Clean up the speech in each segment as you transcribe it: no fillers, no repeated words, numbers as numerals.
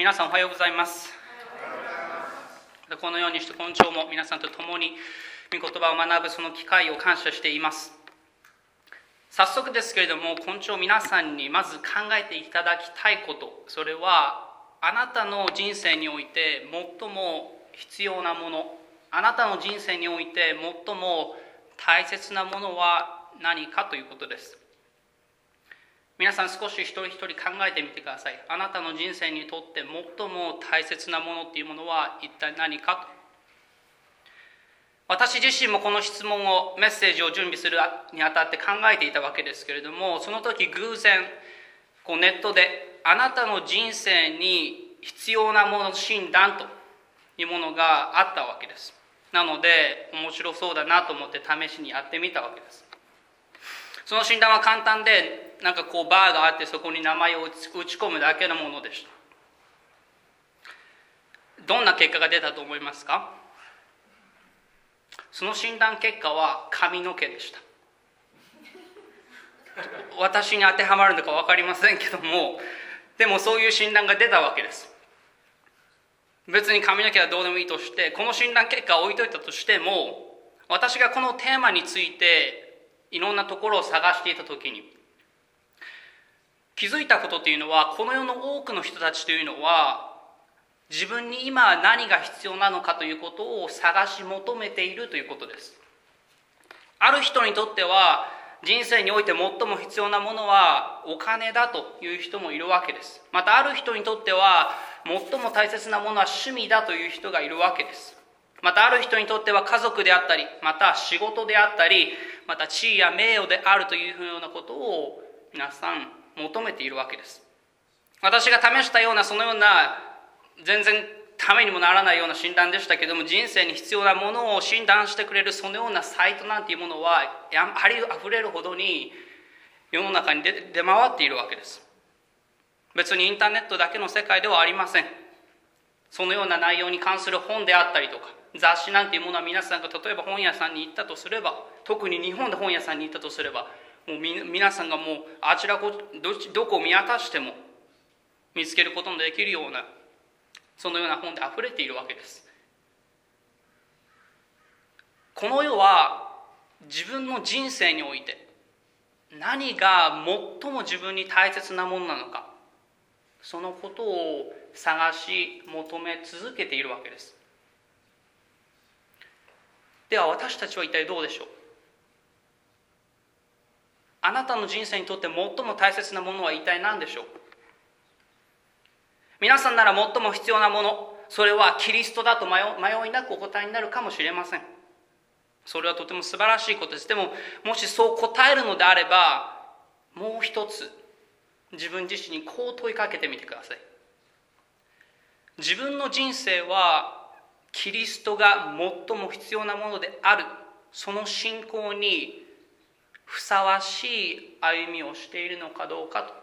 皆さんおはようございます。このようにして今朝も皆さんと共に御言葉を学ぶその機会を感謝しています。早速ですけれども、今朝皆さんにまず考えていただきたいこと、それはあなたの人生において最も必要なもの、あなたの人生において最も大切なものは何かということです。皆さん少し一人一人考えてみてください。あなたの人生にとって最も大切なものっていうものは一体何かと。私自身もこの質問を、メッセージを準備するにあたって考えていたわけですけれども、その時偶然ネットであなたの人生に必要なもの診断というものがあったわけです。なので面白そうだなと思って試しにやってみたわけです。その診断は簡単で、バーがあってそこに名前を打ち込むだけのものでした。どんな結果が出たと思いますか？その診断結果は髪の毛でした。私に当てはまるのか分かりませんけども、でもそういう診断が出たわけです。別に髪の毛はどうでもいいとして、この診断結果を置いといたとしても、私がこのテーマについていろんなところを探していたときに気づいたことというのは、この世の多くの人たちというのは自分に今何が必要なのかということを探し求めているということです。ある人にとっては人生において最も必要なものはお金だという人もいるわけです。またある人にとっては最も大切なものは趣味だという人がいるわけです。またある人にとっては家族であったり、また仕事であったり、また地位や名誉であるというようなことを皆さん求めているわけです。私が試したようなそのような全然ためにもならないような診断でしたけども、人生に必要なものを診断してくれるそのようなサイトなんていうものはありあふれるほどに世の中に出回っているわけです。別にインターネットだけの世界ではありません。そのような内容に関する本であったりとか雑誌なんていうものは、皆さんが例えば本屋さんに行ったとすれば、特に日本で本屋さんに行ったとすれば、もう皆さんがもうあちらこどこを見渡しても見つけることのできるような、そのような本であふれているわけです。この世は自分の人生において何が最も自分に大切なものなのか、そのことを探し求め続けているわけです。では私たちは一体どうでしょう？あなたの人生にとって最も大切なものは一体何でしょう？皆さんなら最も必要なもの、それはキリストだと迷いなくお答えになるかもしれません。それはとても素晴らしいことです。でももしそう答えるのであれば、もう一つ自分自身にこう問いかけてみてください。自分の人生はキリストが最も必要なものである、その信仰にふさわしい歩みをしているのかどうかと。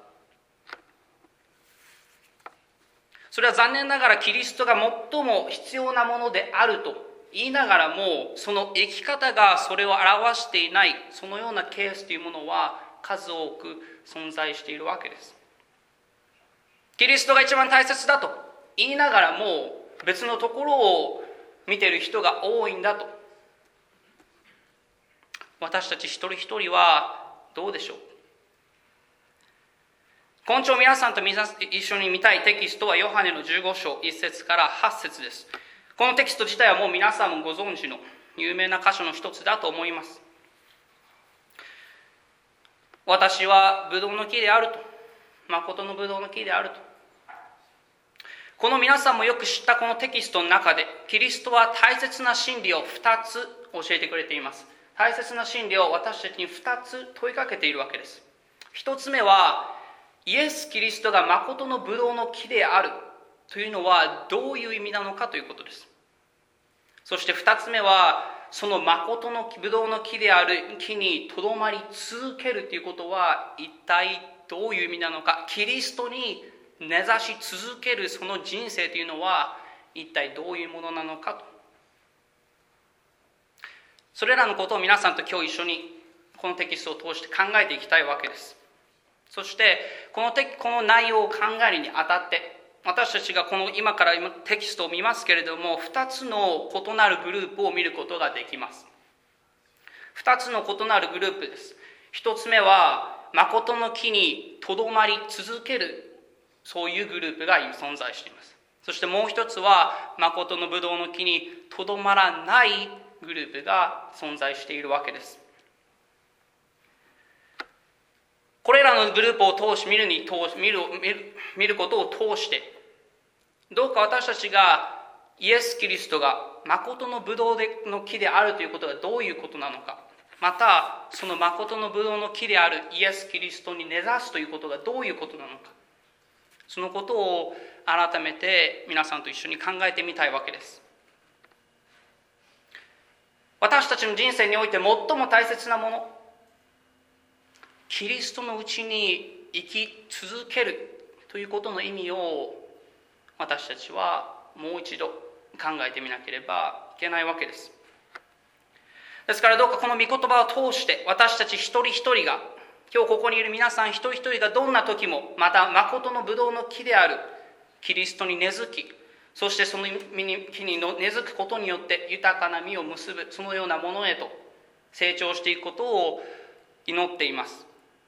それは残念ながらキリストが最も必要なものであると言いながらも、その生き方がそれを表していない、そのようなケースというものは数多く存在しているわけです。キリストが一番大切だと言いながらも別のところを見ている人が多いんだと。私たち一人一人はどうでしょう？今朝皆さんと一緒に見たいテキストはヨハネの15章1節から8節です。このテキスト自体はもう皆さんもご存知の有名な箇所の一つだと思います。私はブドウの木であると、誠のブドウの木であると。この皆さんもよく知ったこのテキストの中で、キリストは大切な真理を2つ教えてくれています。大切な真理を私たちに2つ問いかけているわけです。1つ目は、イエス・キリストが誠のブドウの木であるというのはどういう意味なのかということです。そして2つ目は、その誠のブドウの木である木にとどまり続けるということは一体どういう意味なのか、キリストに根ざし続けるその人生というのは一体どういうものなのかと。それらのことを皆さんと今日一緒にこのテキストを通して考えていきたいわけです。そしてこの内容を考えるにあたって、 私たちが今からテキストを見ますけれども、2つの異なるグループを見ることができます。2つの異なるグループです。1つ目は誠の木にとどまり続ける、そういうグループが存在しています。そしてもう一つは誠のブドウの木にとどまらないグループが存在しているわけです。これらのグループを見ることを通して、どうか私たちがイエス・キリストが誠のブドウの木であるということがどういうことなのか、またその誠のブドウの木であるイエス・キリストに根ざすということがどういうことなのか、そのことを改めて皆さんと一緒に考えてみたいわけです。私たちの人生において最も大切なもの、キリストのうちに生き続けるということの意味を私たちはもう一度考えてみなければいけないわけです。ですからどうかこの御言葉を通して私たち一人一人が、今日ここにいる皆さん一人一人がどんな時もまた誠のブドウの木であるキリストに根付き、そしてその木に根付くことによって豊かな実を結ぶ、そのようなものへと成長していくことを祈っています。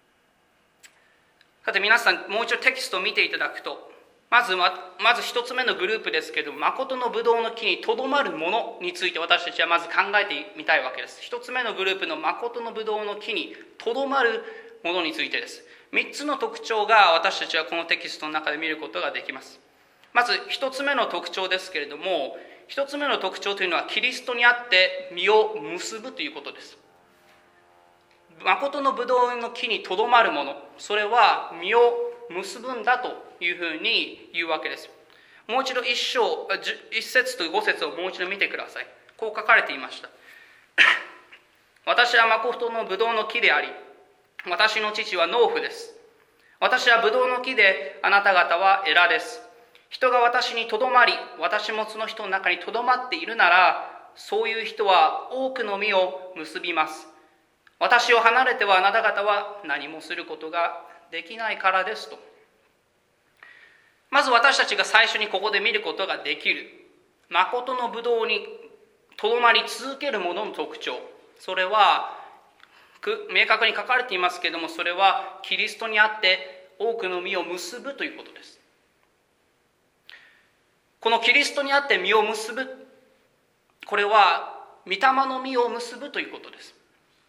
さて皆さん、もう一度テキストを見ていただくと、まず一つ目のグループですけれども、誠のブドウの木にとどまるものについて私たちはまず考えてみたいわけです。一つ目のグループの誠のブドウの木にとどまるものについてです。3つの特徴が私たちはこのテキストの中で見ることができます。まず一つ目の特徴ですけれども、一つ目の特徴というのはキリストにあって実を結ぶということです。誠のブドウの木にとどまるもの、それは実を結ぶんだというふうに言うわけです。もう一度1節と5節をもう一度見てください。こう書かれていました。私は誠のブドウの木であり、私の父は農夫です。私はブドウの木で、あなた方は枝です。人が私にとどまり、私もその人の中にとどまっているなら、そういう人は多くの実を結びます。私を離れてはあなた方は何もすることができないからですと。まず私たちが最初にここで見ることができる誠のブドウにとどまり続けるものの特徴、それは明確に書かれていますけれども、それはキリストにあって多くの実を結ぶということです。このキリストにあって実を結ぶ、これは御霊の実を結ぶということです。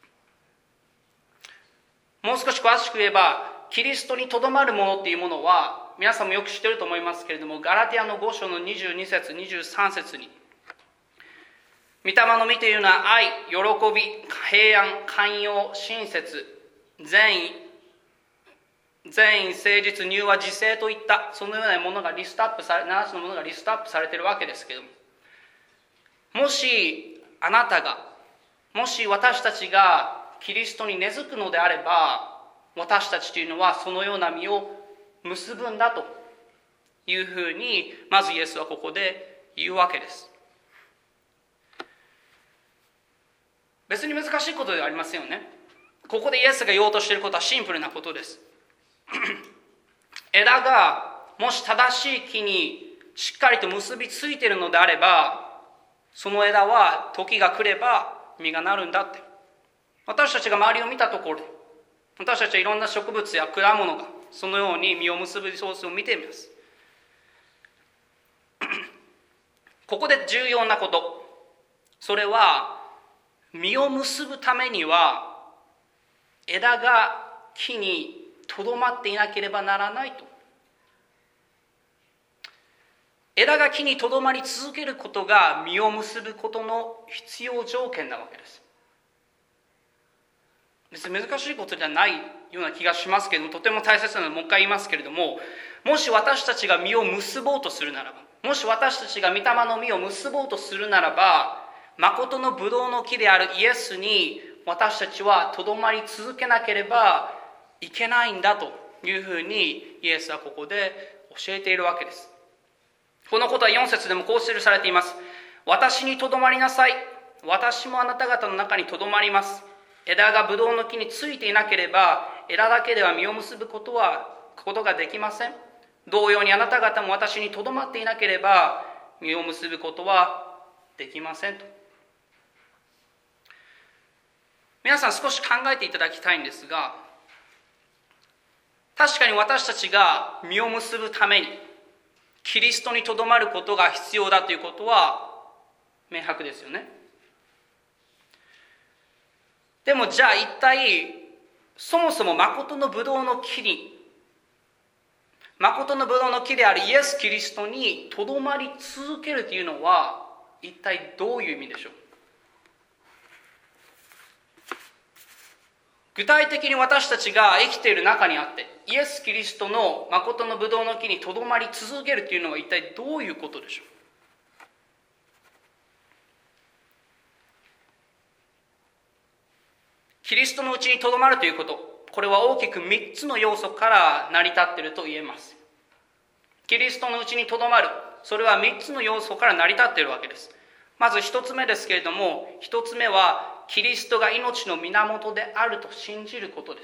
もう少し詳しく言えば、キリストにとどまるものっていうものは皆さんもよく知っていると思いますけれども、ガラティアの5章の22節23節に、御霊の実というのは愛、喜び、平安、寛容、親切、善意、誠実、柔和、自制といったそのようなものが7つのものがリストアップされているわけですけれども、もしあなたが、もし私たちがキリストに根付くのであれば、私たちというのはそのような実を結ぶんだというふうにまずイエスはここで言うわけです。別に難しいことではありませんよね。ここでイエスが言おうとしていることはシンプルなことです。枝がもし正しい木にしっかりと結びついているのであれば、その枝は時が来れば実がなるんだって。私たちが周りを見たところで、私たちはいろんな植物や果物がそのように実を結ぶ様子を見ています。ここで重要なこと、それは実を結ぶためには枝が木にとどまっていなければならないと。枝が木にとどまり続けることが実を結ぶことの必要条件なわけです。別に難しいことじゃないような気がしますけれども、とても大切なのでもう一回言いますけれども、もし私たちが実を結ぼうとするならば、もし私たちが御霊の実を結ぼうとするならば、誠のブドウの木であるイエスに私たちはとどまり続けなければいけないんだというふうにイエスはここで教えているわけです。このことは4節でもこう記されています。私にとどまりなさい。私もあなた方の中にとどまります。枝がブドウの木についていなければ枝だけでは実を結ぶことができません。 同様にあなた方も私にとどまっていなければ実を結ぶことはできませんと。皆さん少し考えていただきたいんですが、確かに私たちが実を結ぶためにキリストにとどまることが必要だということは明白ですよね。でもじゃあ一体そもそも誠のブドウの木であるイエス・キリストにとどまり続けるというのは一体どういう意味でしょう。具体的に私たちが生きている中にあってイエス・キリストの誠のブドウの木にとどまり続けるというのは一体どういうことでしょう。キリストのうちにとどまるということ、これは大きく3つの要素から成り立っていると言えます。キリストのうちにとどまる、それは3つの要素から成り立っているわけです。まず1つ目ですけれども、1つ目はキリストが命の源であると信じることです。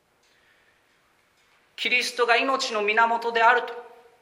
キリストが命の源であると。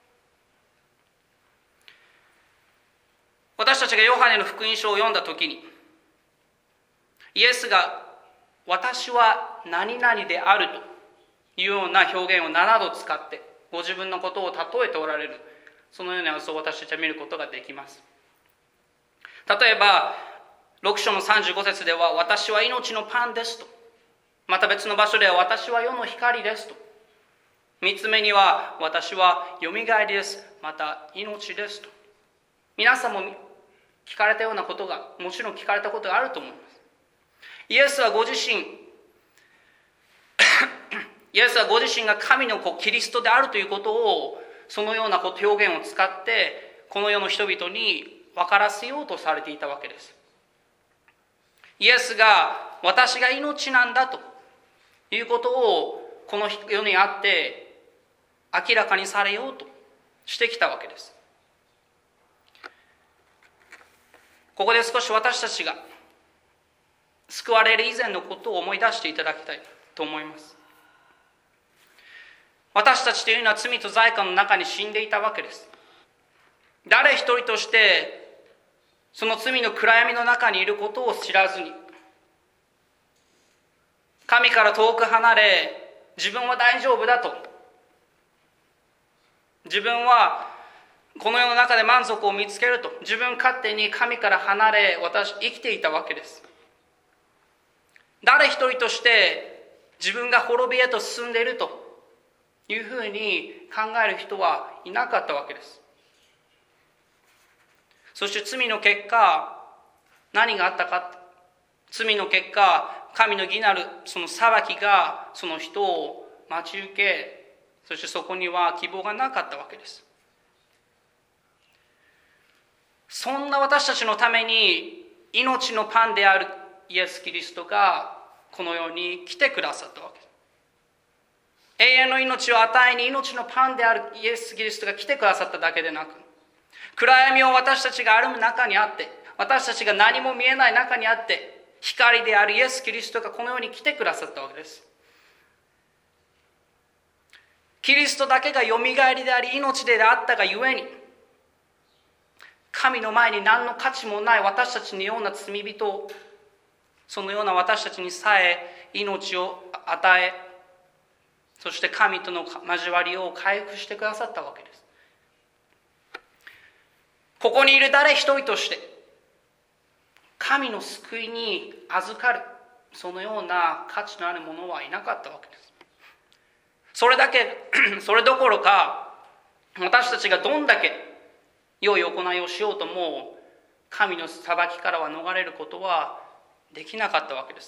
私たちがヨハネの福音書を読んだときに、イエスが私は何々であるというような表現を7度使ってご自分のことを例えておられる、そのような様子を私たちは見ることができます。例えば6章の35節では私は命のパンですと、また別の場所では私は世の光ですと、3つ目には私はよみがえりです、また命ですと。皆さんも聞かれたようなことが、もちろん聞かれたことがあると思います。イエスはご自身が神の子キリストであるということを、そのような表現を使ってこの世の人々に分からせようとされていたわけです。イエスが私が命なんだということをこの世にあって明らかにされようとしてきたわけです。ここで少し私たちが救われる以前のことを思い出していただきたいと思います。私たちというのは罪と罪悪の中に死んでいたわけです。誰一人としてその罪の暗闇の中にいることを知らずに、神から遠く離れ、自分は大丈夫だと、自分はこの世の中で満足を見つけると、自分勝手に神から離れ生きていたわけです。誰一人として自分が滅びへと進んでいるというふうに考える人はいなかったわけです。そして罪の結果何があったか、罪の結果神の義なるその裁きがその人を待ち受け、そしてそこには希望がなかったわけです。そんな私たちのために命のパンであるイエス・キリストがこの世に来てくださったわけです。永遠の命を与えに命のパンであるイエス・キリストが来てくださっただけでなく、暗闇を私たちが歩む中にあって、私たちが何も見えない中にあって、光であるイエス・キリストがこの世に来てくださったわけです。キリストだけがよみがえりであり命であったがゆえに、神の前に何の価値もない私たちのような罪人、そのような私たちにさえ命を与え、そして神との交わりを回復してくださったわけです。ここにいる誰一人として神の救いに預かる、そのような価値のある者はいなかったわけです。それどころか、私たちがどんだけ良い行いをしようとも神の裁きからは逃れることはできなかったわけです。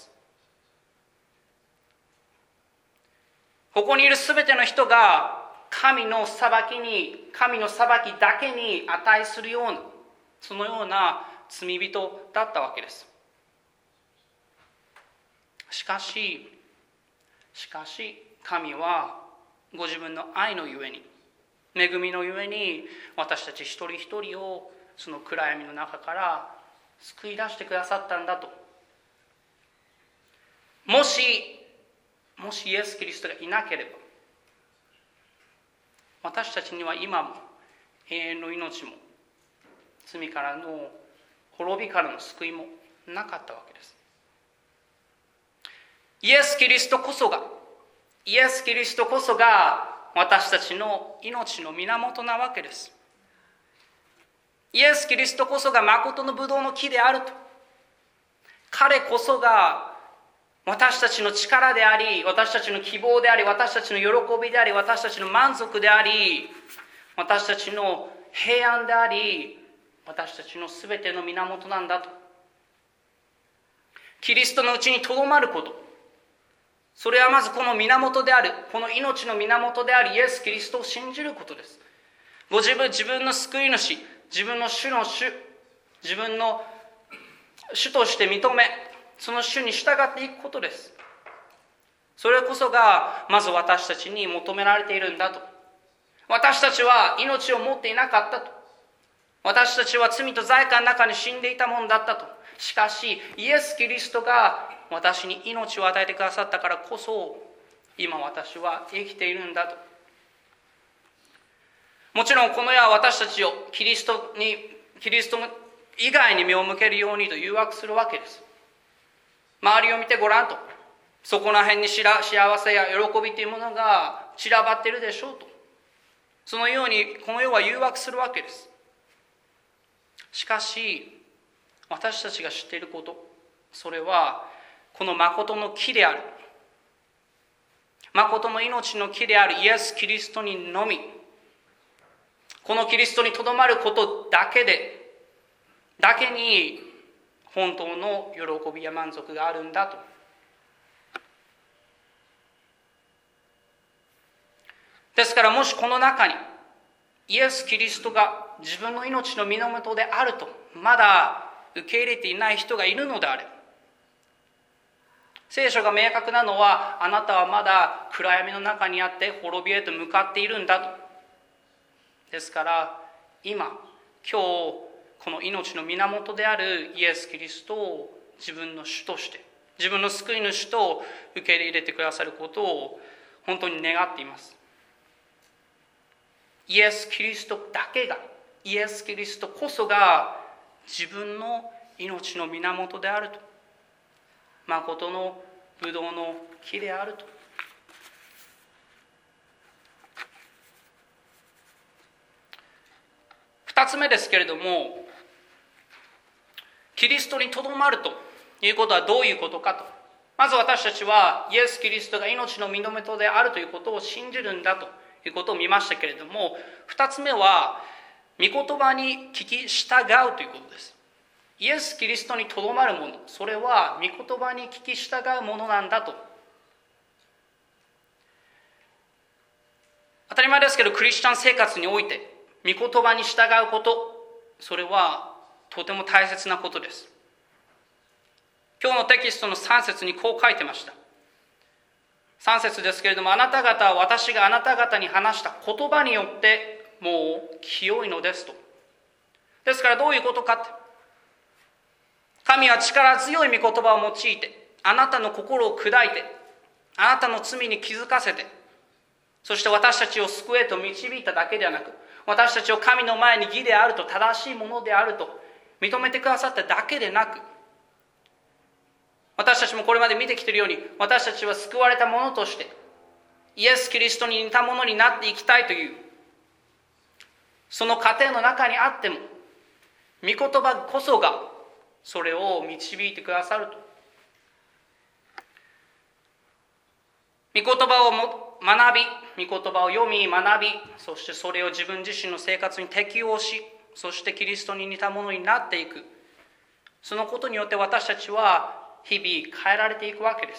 ここにいるすべての人が神の裁きだけに値するような、そのような罪人だったわけです。しかし神はご自分の愛のゆえに、恵みのゆえに、私たち一人一人をその暗闇の中から救い出してくださったんだと。もしイエス・キリストがいなければ、 私たちには今も永遠の命も罪からの滅びからの救いもなかったわけです。イエス・キリストこそが私たちの命の源なわけです。イエス・キリストこそが誠のブドウの木であると。彼こそが私たちの力であり、私たちの希望であり、私たちの喜びであり、私たちの満足であり、私たちの平安であり、私たちのすべての源なんだと。キリストのうちにとどまること、それはまずこの源である、この命の源であるイエス・キリストを信じることです。ご自分の救い主、自分の主の主、自分の主として認め、その主に従っていくことです。それこそがまず私たちに求められているんだと。私たちは命を持っていなかったと。私たちは罪と罪悪の中に死んでいたものだったと。しかしイエス・キリストが私に命を与えてくださったからこそ、今私は生きているんだと。もちろんこの世は私たちをキリスト以外に目を向けるようにと誘惑するわけです。周りを見てごらんと。そこら辺に幸せや喜びというものが散らばっているでしょうと。そのようにこの世は誘惑するわけです。しかし私たちが知っていること、それはこの誠の木である、誠の命の木であるイエス・キリストにのみ、このキリストにとどまることだけに本当の喜びや満足があるんだと。ですからもしこの中にイエス・キリストが自分の命の源であるとまだ受け入れていない人がいるのであれば、聖書が明確なのは、あなたはまだ暗闇の中にあって滅びへと向かっているんだと。ですから今日この命の源であるイエス・キリストを自分の主として、自分の救い主と受け入れてくださることを本当に願っています。イエス・キリストだけが、イエス・キリストこそが自分の命の源であると、誠のブドウの木であると。二つ目ですけれども、キリストにとどまるということはどういうことかと。まず私たちはイエス・キリストが命の源であるということを信じるんだということを見ましたけれども、二つ目は御言葉に聞き従うということです。イエス・キリストにとどまるもの、それは御言葉に聞き従うものなんだと。当たり前ですけど、クリスチャン生活において御言葉に従うこと、それはとても大切なことです。今日のテキストの3節にこう書いてました。3節ですけれども、あなた方は私があなた方に話した言葉によってもう清いのですと。ですからどういうことかって、神は力強い御言葉を用いてあなたの心を砕いて、あなたの罪に気づかせて、そして私たちを救えと導いただけではなく、私たちを神の前に義であると、正しいものであると認めてくださっただけでなく、私たちもこれまで見てきているように、私たちは救われたものとしてイエス・キリストに似たものになっていきたいという、その過程の中にあっても御言葉こそがそれを導いてくださると。御言葉を学び、御言葉を読み学び、そしてそれを自分自身の生活に適用し、そしてキリストに似たものになっていく。そのことによって私たちは日々変えられていくわけです。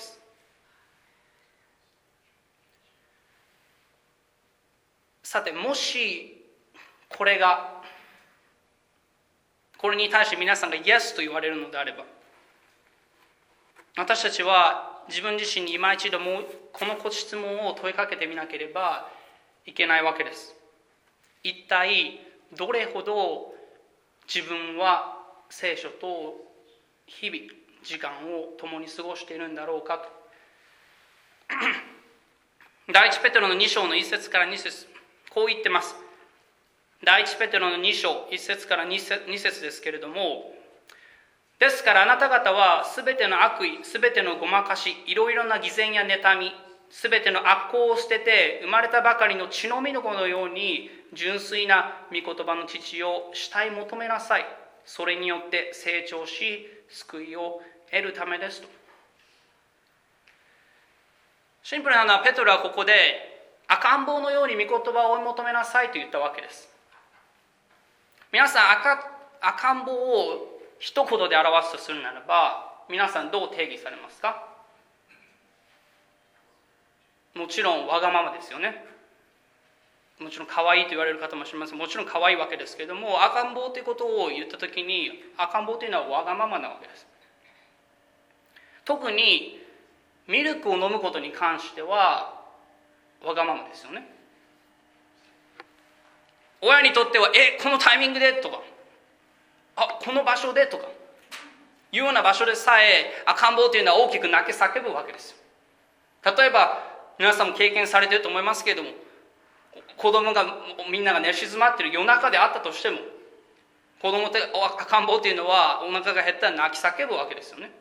さて、もしこれに対して皆さんがイエスと言われるのであれば、私たちは自分自身に今一度もうこの質問を問いかけてみなければいけないわけです。一体どれほど自分は聖書と日々時間を共に過ごしているんだろうかと。第一ペテロの2章の1節から2節、 こう言ってます。第一ペテロの2章1節から2節ですけれども、ですからあなた方はすべての悪意、すべてのごまかし、いろいろな偽善や妬み、すべての悪行を捨てて、生まれたばかりの血のみの子のように純粋な御言葉の父を慕い求めなさい。それによって成長し、救いを得るためですと。シンプルなのは、ペトロはここで赤ん坊のように御言葉を追い求めなさいと言ったわけです。皆さん、赤ん坊を一言で表すとするならば、皆さんどう定義されますか？もちろんわがままですよね。もちろん可愛いと言われる方もします。もちろん可愛いわけですけれども、赤ん坊ということを言ったときに、赤ん坊というのはわがままなわけです。特にミルクを飲むことに関してはわがままですよね。親にとってはこのタイミングでとか、この場所でとかいうような場所でさえ赤ん坊というのは大きく泣き叫ぶわけですよ。例えば皆さんも経験されていると思いますけれども、子供がみんなが寝静まっている夜中であったとしても、赤ん坊というのはお腹が減ったら泣き叫ぶわけですよね。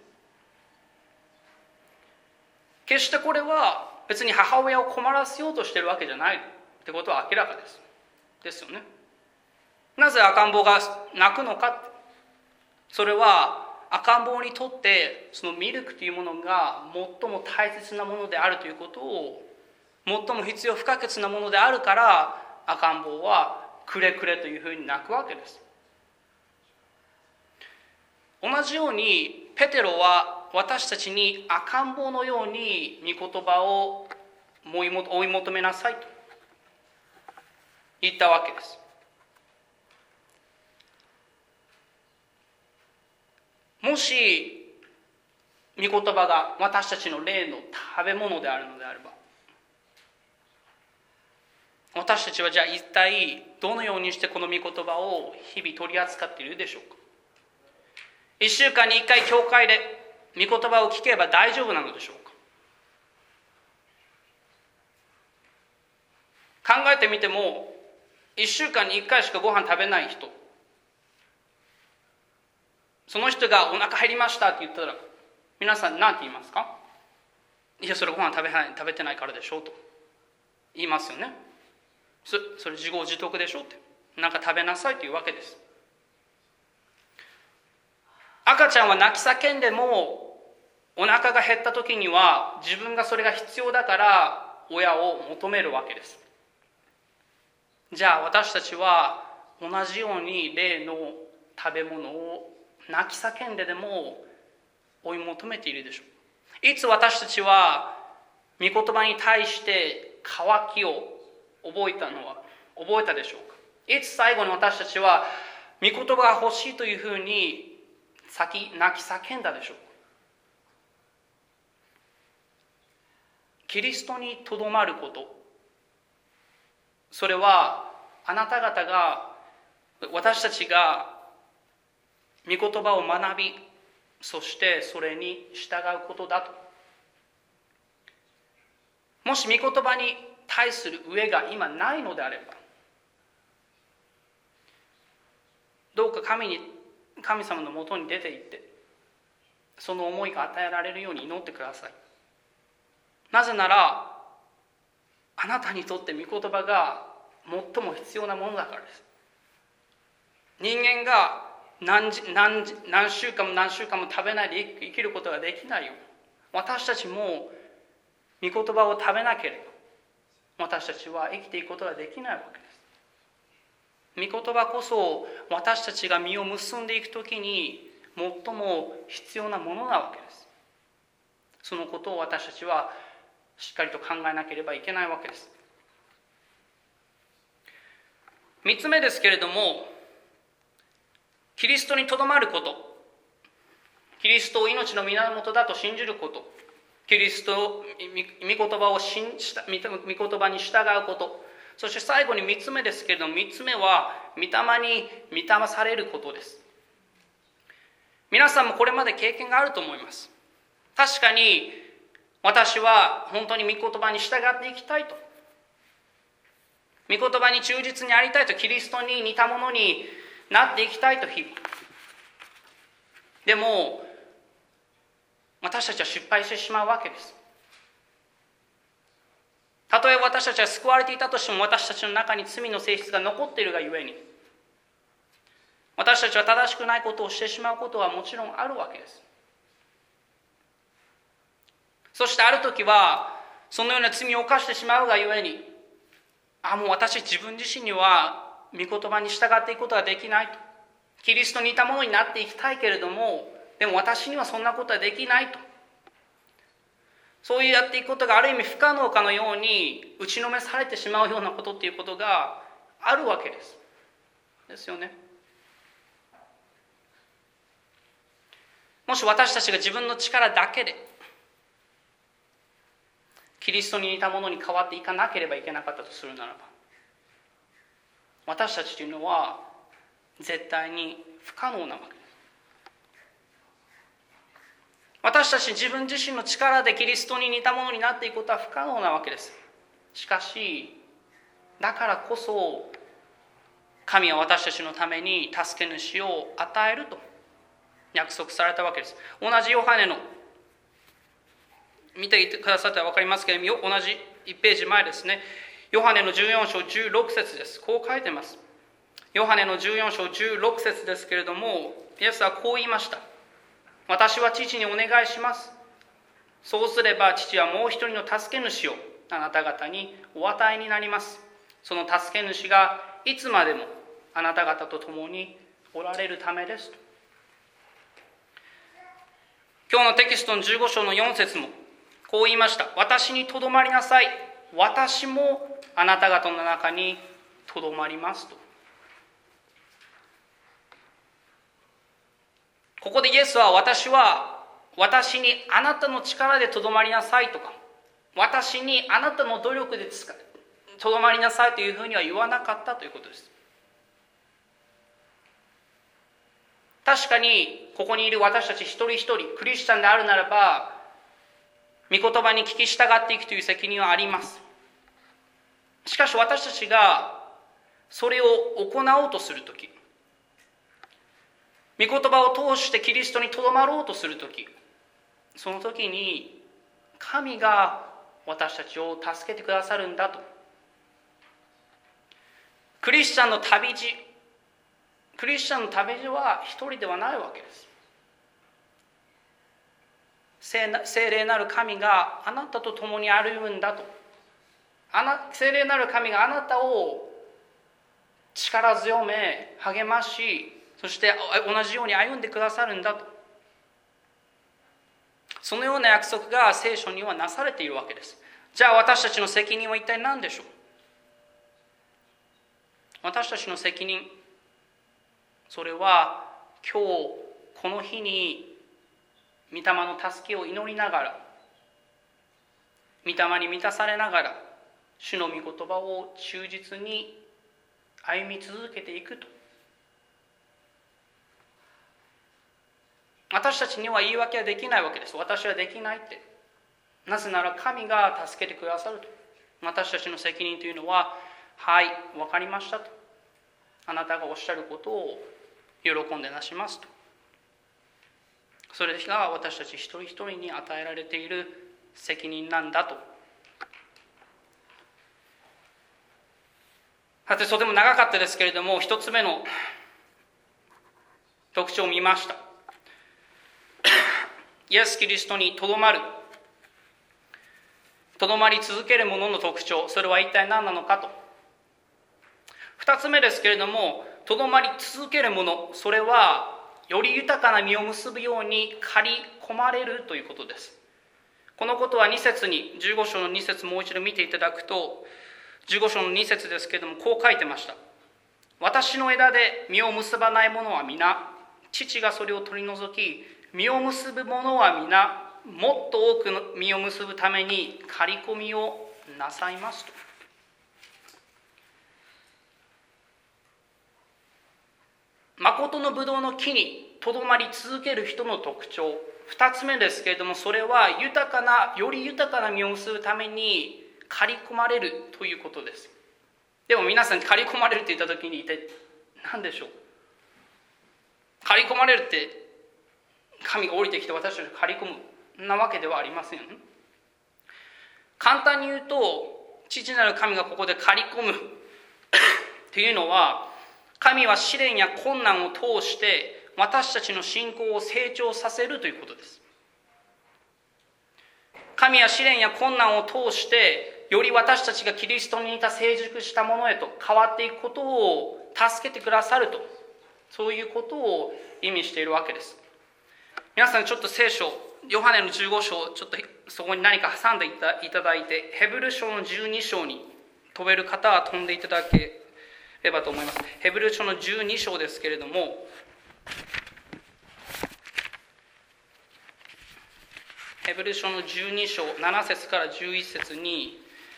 決してこれは別に母親を困らせようとしているわけじゃないってことは明らかですよね。なぜ赤ん坊が泣くのか。それは赤ん坊にとってそのミルクというものが最も大切なものであるということを、最も必要不可欠なものであるから、赤ん坊はくれくれというふうに泣くわけです。同じようにペテロは私たちに赤ん坊のように御言葉を追い求めなさいと言ったわけです。もし御言葉が私たちの霊の食べ物であるのであれば、私たちはじゃあ一体どのようにしてこの御言葉を日々取り扱っているでしょうか。1週間に1回教会で御言葉を聞けば大丈夫なのでしょうか。考えてみても、1週間に1回しかご飯食べない人、その人がお腹減りましたって言ったら、皆さん何て言いますか？いや、それご飯食べてないからでしょうと言いますよね。それ自業自得でしょって、なんか食べなさいというわけです。赤ちゃんは泣き叫んでも、お腹が減った時には自分がそれが必要だから親を求めるわけです。じゃあ私たちは同じように霊の食べ物を泣き叫んででも追い求めているでしょう。いつ私たちは御言葉に対して渇きを覚えたでしょうか。いつ最後に私たちは御言葉が欲しいというふうに泣き叫んだでしょうか。キリストにとどまること、それはあなた方が、私たちが御言葉を学び、そしてそれに従うことだと。もし御言葉に対する飢えが今ないのであれば、どうか神様のもとに出て行って、その思いが与えられるように祈ってください。なぜなら、あなたにとって御言葉が最も必要なものだからです。人間が何週間も食べないで生きることができないように、私たちも御言葉を食べなければ私たちは生きていくことができないわけです。御言葉こそ私たちが実を結んでいくときに最も必要なものなわけです。そのことを私たちはしっかりと考えなければいけないわけです。3つ目ですけれども、キリストにとどまること、キリストを命の源だと信じること、キリスト、御言葉に従うこと、そして最後に3つ目ですけれども、3つ目は御霊に御霊されることです。皆さんもこれまで経験があると思います。確かに私は本当に御言葉に従っていきたいと、 御言葉に忠実にありたいと、キリストに似たものになっていきたいと日々。でも私たちは失敗してしまうわけです。たとえ私たちは救われていたとしても、私たちの中に罪の性質が残っているがゆえに、私たちは正しくないことをしてしまうことはもちろんあるわけです。そしてある時はそのような罪を犯してしまうがゆえに、もう私自分自身には御言葉に従っていくことができないと、キリストに似たものになっていきたいけれども、でも私にはそんなことはできないと、そういうやっていくことがある意味不可能かのように打ちのめされてしまうようなことっていうことがあるわけですよね。もし私たちが自分の力だけでキリストに似たものに変わっていかなければいけなかったとするならば、私たちというのは絶対に不可能なわけです。私たち自分自身の力でキリストに似たものになっていくことは不可能なわけです。しかしだからこそ神は私たちのために助け主を与えると約束されたわけです。同じヨハネの、見てくださったら分かりますけれども、同じ1ページ前ですね、ヨハネの14章16節です。こう書いてます。ヨハネの14章16節ですけれども、イエスはこう言いました。私は父にお願いします。そうすれば父はもう一人の助け主をあなた方にお与えになります。その助け主がいつまでもあなた方と共におられるためですと。今日のテキストの15章の4節もこう言いました。私にとどまりなさい。私もあなた方の中にとどまりますと。ここでイエスは私にあなたの力でとどまりなさいとか、私にあなたの努力でとどまりなさいというふうには言わなかったということです。確かにここにいる私たち一人一人クリスチャンであるならば、御言葉に聞き従っていくという責任はあります。しかし私たちがそれを行おうとするとき、御言葉を通してキリストにとどまろうとするとき、その時に神が私たちを助けてくださるんだと。クリスチャンの旅路は一人ではないわけです。聖霊なる神があなたと共に歩むんだと。聖霊なる神があなたを力強め励まし、そして同じように歩んでくださるんだと。そのような約束が聖書にはなされているわけです。じゃあ私たちの責任は一体何でしょう。私たちの責任、それは今日この日に御霊の助けを祈りながら、御霊に満たされながら、主の御言葉を忠実に歩み続けていくと。私たちには言い訳はできないわけです。私はできないって。なぜなら神が助けてくださると。私たちの責任というのは、はい、分かりましたと。あなたがおっしゃることを喜んでなしますと。それが私たち一人一人に与えられている責任なんだと。さて、とても長かったですけれども、一つ目の特徴を見ました。イエス・キリストにとどまり続ける者の特徴、それは一体何なのかと。二つ目ですけれども、とどまり続ける者、それはより豊かな実を結ぶように刈り込まれるということです。このことは2節に、15章の2節もう一度見ていただくと、15章の2節ですけれども、こう書いてました。私の枝で実を結ばない者は皆、父がそれを取り除き、実を結ぶ者は皆、もっと多くの実を結ぶために刈り込みをなさいますと。誠のブドウの木にとどまり続ける人の特徴、2つ目ですけれども、それはより豊かな実を結ぶために刈り込まれるということです。 でも皆さん刈り込まれるって言った時に一体何でしょう。刈り込まれるって神が降りてきて私たちを刈り込むなわけではありません。簡単に言うと、父なる神がここで刈り込むというのは、神は試練や困難を通して私たちの信仰を成長させるということです。神は試練や困難を通してより私たちがキリストに似た成熟したものへと変わっていくことを助けてくださると、そういうことを意味しているわけです。皆さんちょっと聖書、ヨハネの15章、ちょっとそこに何か挟んでいただいて、ヘブル書の12章に飛べる方は飛んでいただければと思います。ヘブル書の12章ですけれども、ヘブル書の12章7節から11節に、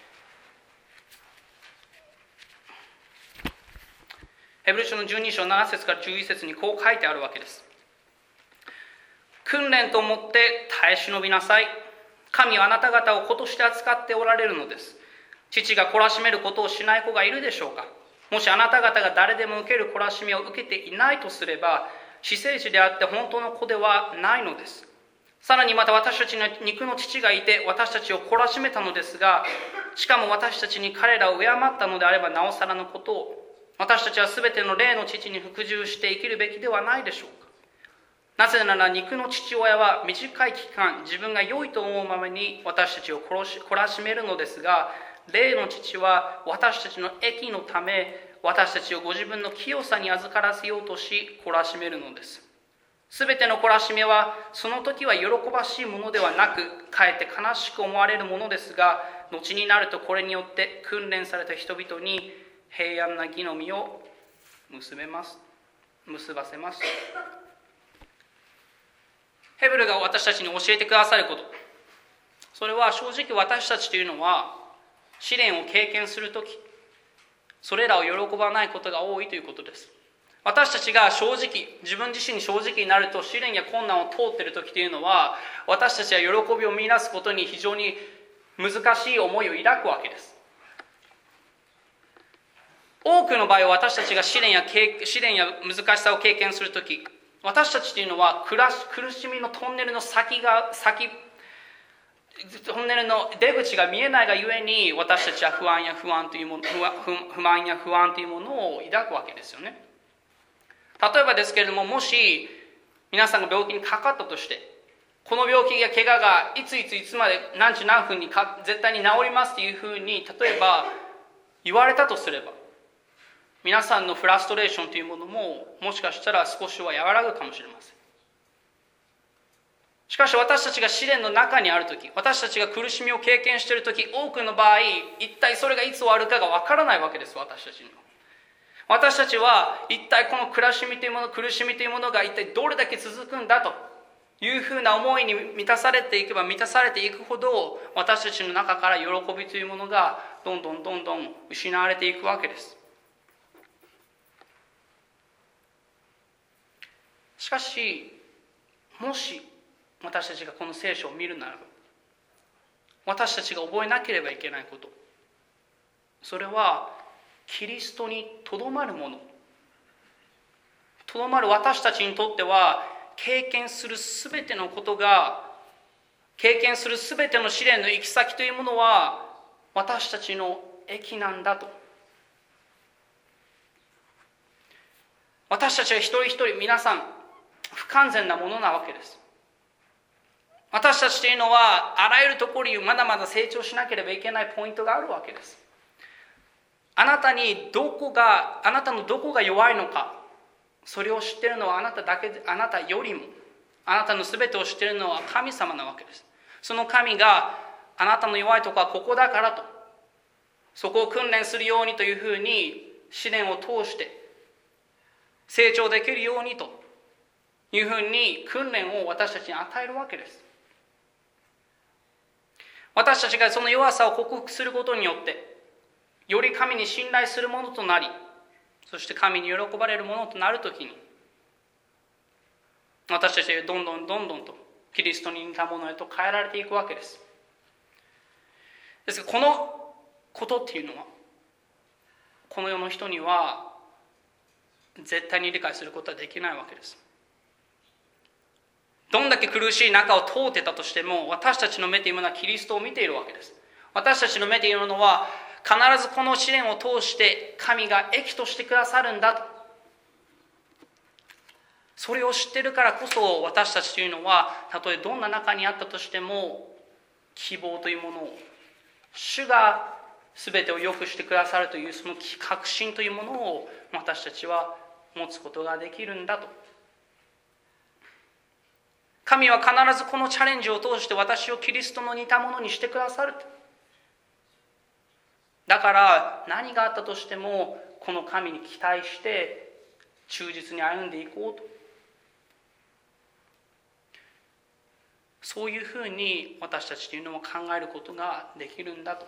ヘブル書の12章7節から11節にこう書いてあるわけです。訓練と思って耐え忍びなさい。神はあなた方を子として扱っておられるのです。父が懲らしめることをしない子がいるでしょうか。もしあなた方が誰でも受ける懲らしめを受けていないとすれば、私生児であって本当の子ではないのです。さらにまた私たちの肉の父がいて私たちを懲らしめたのですが、しかも私たちに彼らを敬ったのであればなおさらのことを、私たちはすべての霊の父に服従して生きるべきではないでしょうか。なぜなら肉の父親は短い期間自分が良いと思うままに私たちを懲らしめるのですが、霊の父は私たちの益のため私たちをご自分の清さに預からせようとし懲らしめるのです。すべての懲らしめはその時は喜ばしいものではなく、かえって悲しく思われるものですが、後になるとこれによって訓練された人々に平安な義の実を結ばせます。ヘブルが私たちに教えてくださること、それは正直私たちというのは試練を経験するとき、それらを喜ばないことが多いということです。私たちが正直、自分自身に正直になると、試練や困難を通っているときというのは、私たちは喜びを見出すことに非常に難しい思いを抱くわけです。多くの場合は私たちが試練や難しさを経験するとき、私たちというのは苦しみのトンネルのトンネルの出口が見えないがゆえに、私たちは不満や不安というものを抱くわけですよね。例えばですけれども、もし皆さんが病気にかかったとして、この病気や怪我がいつまで何時何分に絶対に治りますというふうに例えば言われたとすれば、皆さんのフラストレーションというものももしかしたら少しは和らぐかもしれません。しかし私たちが試練の中にあるとき、私たちが苦しみを経験しているとき、多くの場合一体それがいつ終わるかがわからないわけです。私たちには。私たちは一体この苦しみというものが一体どれだけ続くんだというふうな思いに満たされていけば満たされていくほど、私たちの中から喜びというものがどんどん失われていくわけです。しかし、もし私たちがこの聖書を見るならば、私たちが覚えなければいけないこと、それはキリストにとどまるもの。とどまる私たちにとっては、経験するすべての試練の行き先というものは私たちの益なんだと。私たちは一人一人皆さん不完全なものなわけです。私たちというのはあらゆるところにまだまだ成長しなければいけないポイントがあるわけです。あなたのどこが弱いのか、それを知っているのはあなたよりも、あなたの全てを知っているのは神様なわけです。その神があなたの弱いところはここだからと、そこを訓練するようにというふうに試練を通して成長できるようにというふうに訓練を私たちに与えるわけです。私たちがその弱さを克服することによってより神に信頼するものとなり、そして神に喜ばれるものとなるときに、私たちはどんどんとキリストに似たものへと変えられていくわけです。ですからこのことっていうのはこの世の人には絶対に理解することはできないわけです。どんだけ苦しい中を通ってたとしても、私たちの目というものはキリストを見ているわけです。私たちの目というものは必ずこの試練を通して神が益としてくださるんだと。それを知っているからこそ、私たちというのはたとえどんな中にあったとしても、希望というものを、主が全てを良くしてくださるというその確信というものを私たちは持つことができるんだと。神は必ずこのチャレンジを通して私をキリストの似たものにしてくださると。だから何があったとしてもこの神に期待して忠実に歩んでいこうと。そういうふうに私たちというのも考えることができるんだと。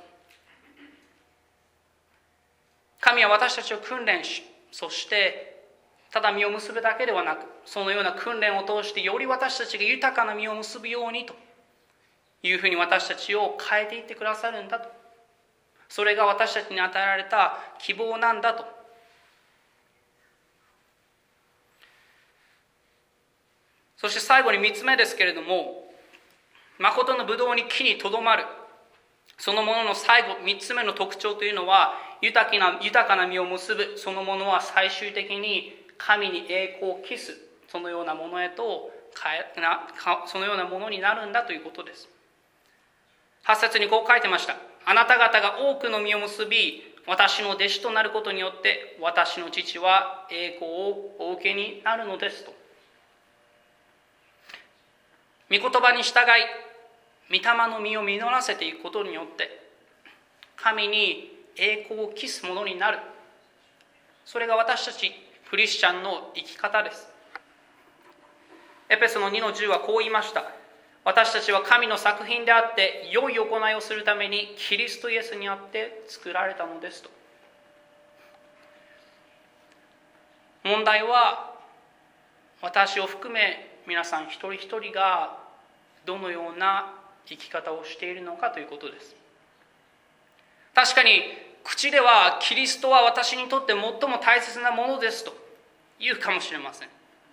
神は私たちを訓練し、そしてただ実を結ぶだけではなく、そのような訓練を通してより私たちが豊かな実を結ぶようにというふうに私たちを変えていってくださるんだと。それが私たちに与えられた希望なんだと。そして最後に3つ目ですけれども、誠のブドウに木にとどまる、そのものの最後3つ目の特徴というのは、豊かな実を結ぶそのものは最終的に神に栄光を期す、そのようなものへとそのようなものになるんだということです。8節にこう書いてました。あなた方が多くの実を結び、私の弟子となることによって私の父は栄光をお受けになるのですと。御言葉に従い、御霊の実を実らせていくことによって神に栄光を期すものになる。それが私たちクリスチャンの生き方です。エペソの2の10はこう言いました。私たちは神の作品であって良い行いをするためにキリストイエスにあって作られたのですと。問題は私を含め皆さん一人一人がどのような生き方をしているのかということです。確かに口ではキリストは私にとって最も大切なものですと言うかもしれません。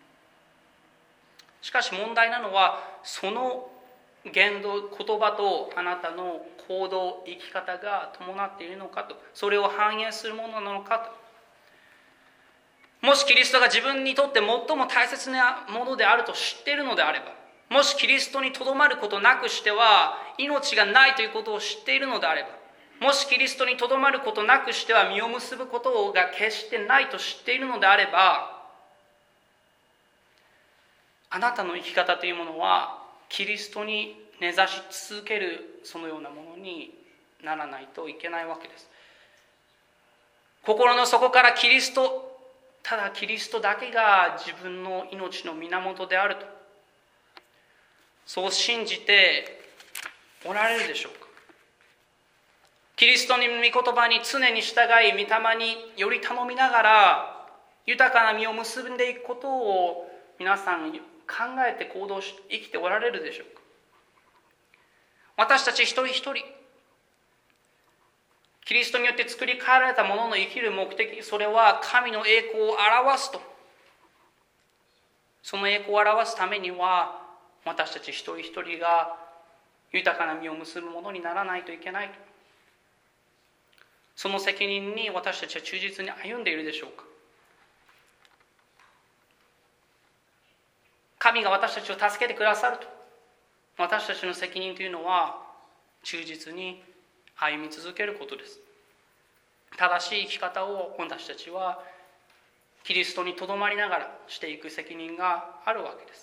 しかし問題なのはその言葉とあなたの行動、生き方が伴っているのかと、それを反映するものなのかと。もしキリストが自分にとって最も大切なものであると知っているのであれば、もしキリストにとどまることなくしては命がないということを知っているのであれば、もしキリストにとどまることなくしては実を結ぶことが決してないと知っているのであれば、あなたの生き方というものはキリストに根ざし続けるそのようなものにならないといけないわけです。心の底からただキリストだけが自分の命の源であると、そう信じておられるでしょうか。キリストの御言葉に常に従い、御霊により頼みながら豊かな実を結んでいくことを皆さん考えて行動し生きておられるでしょうか。私たち一人一人キリストによって作り変えられたものの生きる目的、それは神の栄光を表すと。その栄光を表すためには私たち一人一人が豊かな実を結ぶものにならないといけないと。その責任に私たちは忠実に歩んでいるでしょうか。神が私たちを助けてくださると、私たちの責任というのは忠実に歩み続けることです。正しい生き方を私たちはキリストにとどまりながらしていく責任があるわけです。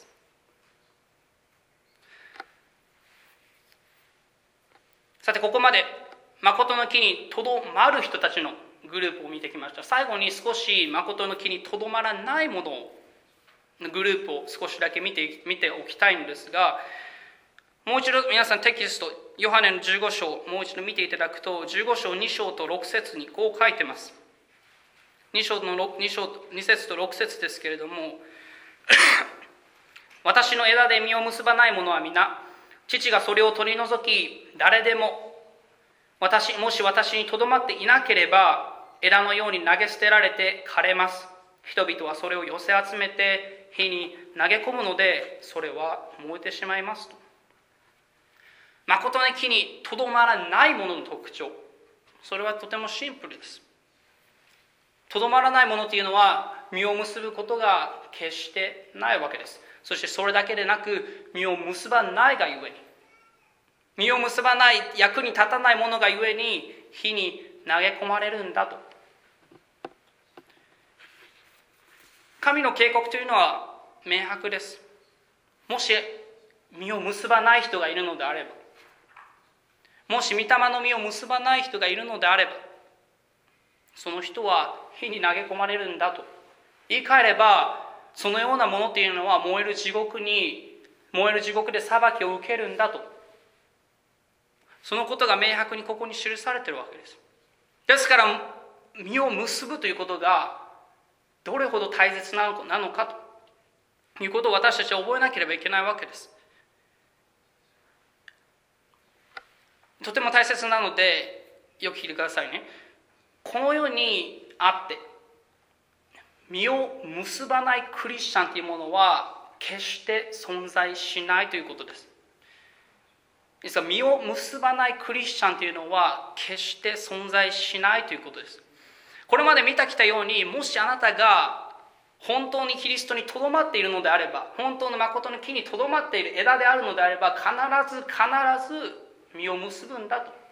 さて、ここまで誠の木にとどまる人たちのグループを見てきました。最後に少し誠の木にとどまらないものをグループを少しだけ見ておきたいのですが、もう一度皆さんテキストヨハネの15章もう一度見ていただくと、15章2章と6節にこう書いてます。2節と6節ですけれども私の枝で実を結ばない者は皆父がそれを取り除き、誰でももし私にとどまっていなければ枝のように投げ捨てられて枯れます。人々はそれを寄せ集めて火に投げ込むので、それは燃えてしまいますと。誠に木にとどまらないものの特徴、それはとてもシンプルです。とどまらないものというのは実を結ぶことが決してないわけです。そしてそれだけでなく、実を結ばないがゆえに、実を結ばない、役に立たないものがゆえに火に投げ込まれるんだと。神の警告というのは明白です。もし実を結ばない人がいるのであれば、もし御霊の実を結ばない人がいるのであれば、その人は火に投げ込まれるんだと。言い換えれば、そのようなものというのは燃える地獄で裁きを受けるんだと。そのことが明白にここに記されているわけです。ですから実を結ぶということがどれほど大切なのかということを私たちは覚えなければいけないわけです。とても大切なのでよく聞いてくださいね。この世にあって実を結ばないクリスチャンというものは決して存在しないということです。実は実を結ばないクリスチャンというのは決して存在しないということです。これまで見てきたように、もしあなたが本当にキリストにとどまっているのであれば、本当の誠の木にとどまっている枝であるのであれば、必ず実を結ぶんだと。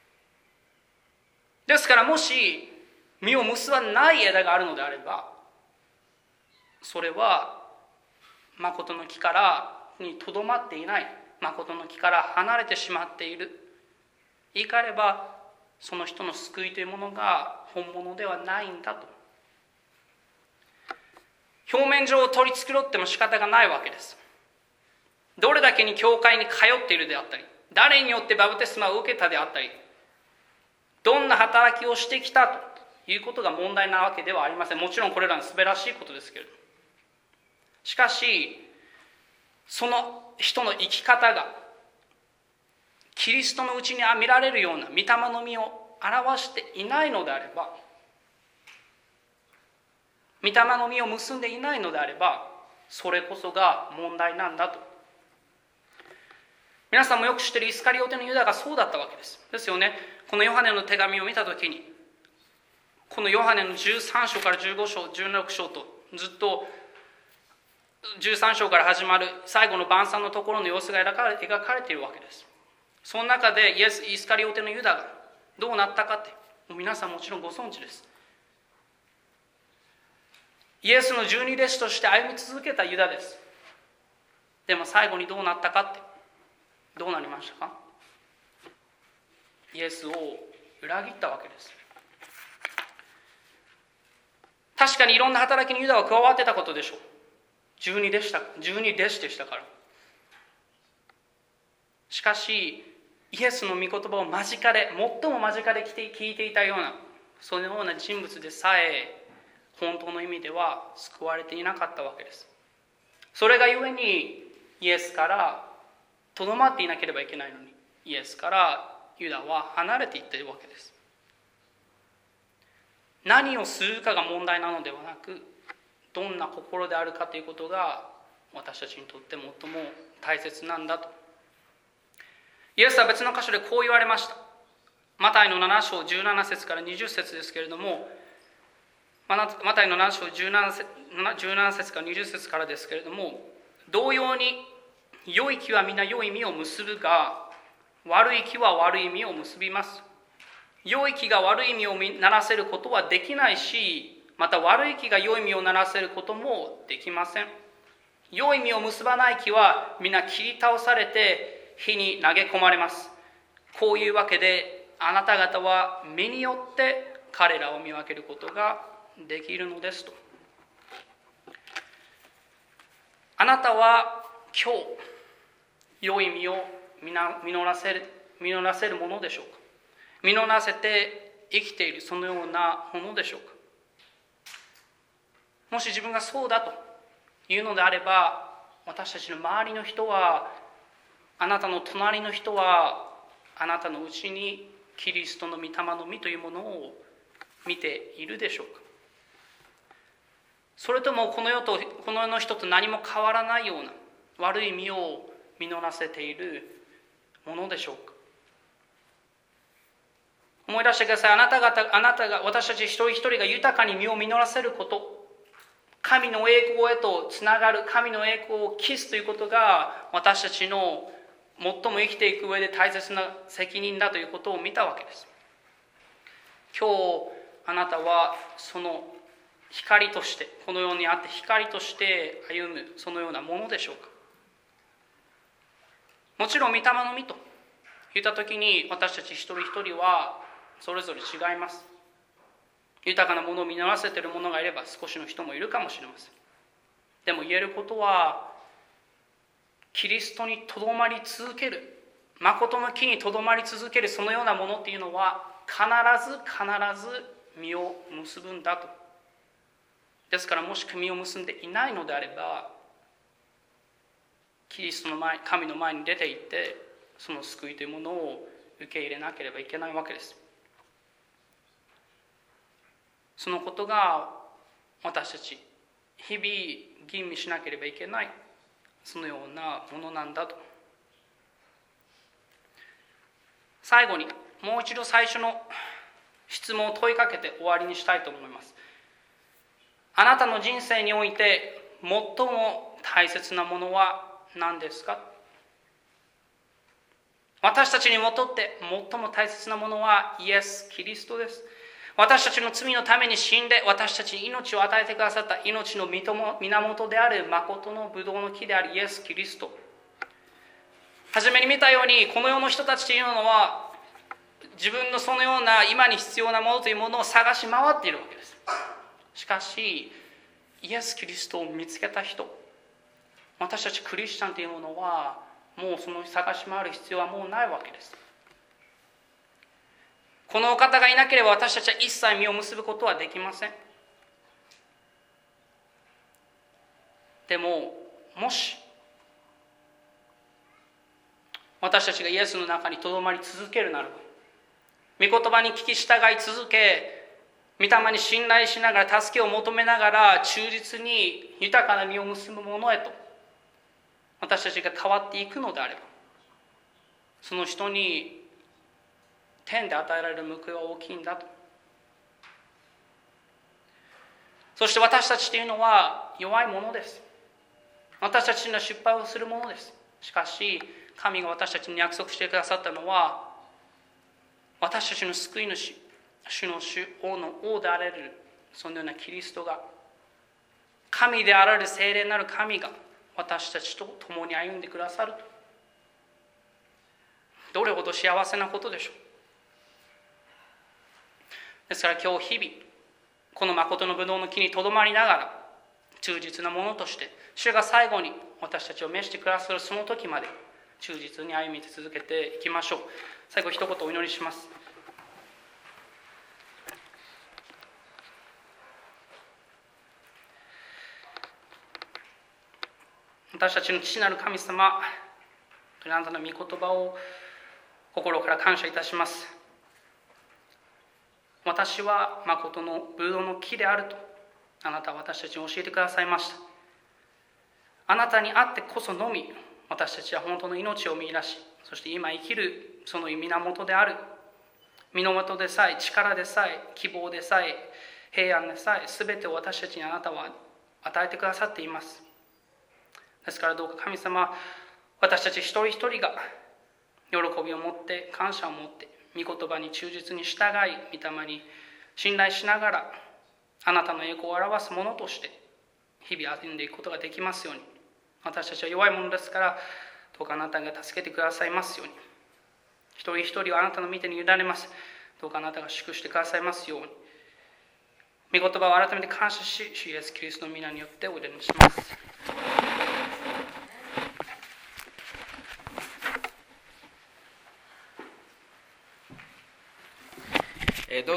ですからもし実を結ばない枝があるのであれば、それは誠の木にとどまっていない、誠の木から離れてしまっている。言い換えれば、その人の救いというものが本物ではないんだと。表面上を取り繕っても仕方がないわけです。どれだけに教会に通っているであったり、誰によってバプテスマを受けたであったり、どんな働きをしてきたということが問題なわけではありません。もちろんこれらの素晴らしいことですけれども、しかしその人の生き方がキリストのうちに見られるような御霊の実を表していないのであれば、御霊の実を結んでいないのであれば、それこそが問題なんだと。皆さんもよく知っているイスカリオテのユダがそうだったわけです。ですよね。このヨハネの手紙を見たときに、このヨハネの13章から15章、16章とずっと13章から始まる最後の晩餐のところの様子が描かれているわけです。その中でイスカリオテのユダがどうなったかって、皆さんもちろんご存知です。イエスの十二弟子として歩み続けたユダです。でも最後にどうなったかって、どうなりましたか？イエスを裏切ったわけです。確かにいろんな働きにユダは加わってたことでしょう。十二弟子でしたから。しかしイエスの御言葉を最も間近で聞いていたような、そのような人物でさえ本当の意味では救われていなかったわけです。それがゆえにイエスからとどまっていなければいけないのに、イエスからユダは離れていっているわけです。何をするかが問題なのではなく、どんな心であるかということが私たちにとって最も大切なんだと。イエスは別の箇所でこう言われました。マタイの7章17節から20節ですけれども、マタイの7章17節から20節からですけれども、同様に良い木は皆良い実を結ぶが、悪い木は悪い実を結びます。良い木が悪い実をならせることはできないし、また悪い木が良い実をならせることもできません。良い実を結ばない木は皆切り倒されて火に投げ込まれます。こういうわけで、あなた方は目によって彼らを見分けることができるのですと。あなたは今日良い実を実らせるものでしょうか？実らせて生きているそのようなものでしょうか？もし自分がそうだというのであれば、私たちの周りの人は、あなたの隣の人は、あなたのうちにキリストの御霊の実というものを見ているでしょうか。それともこの世の人と何も変わらないような悪い実を実らせているものでしょうか。思い出してください。あなたが、私たち一人一人が豊かに実を実らせること、神の栄光へとつながる、神の栄光を期すということが私たちの最も生きていく上で大切な責任だということを見たわけです。今日あなたはその光として、この世にあって光として歩むそのようなものでしょうか。もちろん御霊の実と言った時に私たち一人一人はそれぞれ違います。豊かなものを実らせている者がいれば少しの人もいるかもしれません。でも言えることは、キリストにとどまり続ける、誠の木にとどまり続けるそのようなものっていうのは必ず実を結ぶんだと。ですからもし実を結んでいないのであれば、キリストの前、神の前に出て行ってその救いというものを受け入れなければいけないわけです。そのことが私たち日々吟味しなければいけないそのようなものなんだと。最後にもう一度最初の質問を問いかけて終わりにしたいと思います。あなたの人生において最も大切なものは何ですか。私たちにとって最も大切なものはイエス・キリストです。私たちの罪のために死んで私たちに命を与えてくださった命の源である誠のブドウの木であるイエス・キリスト。初めに見たようにこの世の人たちというのは自分のそのような今に必要なものというものを探し回っているわけです。しかしイエス・キリストを見つけた人、私たちクリスチャンというものはもうその探し回る必要はもうないわけです。このお方がいなければ私たちは一切実を結ぶことはできません。でももし私たちがイエスの中にとどまり続けるならば、御言葉に聞き従い続け、御霊に信頼しながら助けを求めながら忠実に豊かな実を結ぶものへと私たちが変わっていくのであれば、その人に天で与えられる報いは大きいんだと。そして私たちというのは弱いものです。私たちには失敗をするものです。しかし神が私たちに約束してくださったのは、私たちの救い主、主の主、王の王であられるそのようなキリストが、神であられる聖霊なる神が私たちと共に歩んでくださると。どれほど幸せなことでしょう。ですから今日日々この誠のブドウの木にとどまりながら忠実なものとして主が最後に私たちを召してくださるその時まで忠実に歩み続けていきましょう。最後一言お祈りします。私たちの父なる神様、あなたの御言葉を心から感謝いたします。私は誠のブドウの木であるとあなたは私たちに教えてくださいました。あなたにあってこそのみ私たちは本当の命を見出し、そして今生きるその源である源でさえ、力でさえ、希望でさえ、平安でさえ、全てを私たちにあなたは与えてくださっています。ですからどうか神様、私たち一人一人が喜びを持って感謝を持って御言葉に忠実に従い、御霊に信頼しながらあなたの栄光を表すものとして日々歩んでいくことができますように。私たちは弱いものですから、どうかあなたが助けてくださいますように。一人一人はあなたの御手に委ねます。どうかあなたが祝してくださいますように。御言葉を改めて感謝し、主イエスキリストの皆によってお祈りします。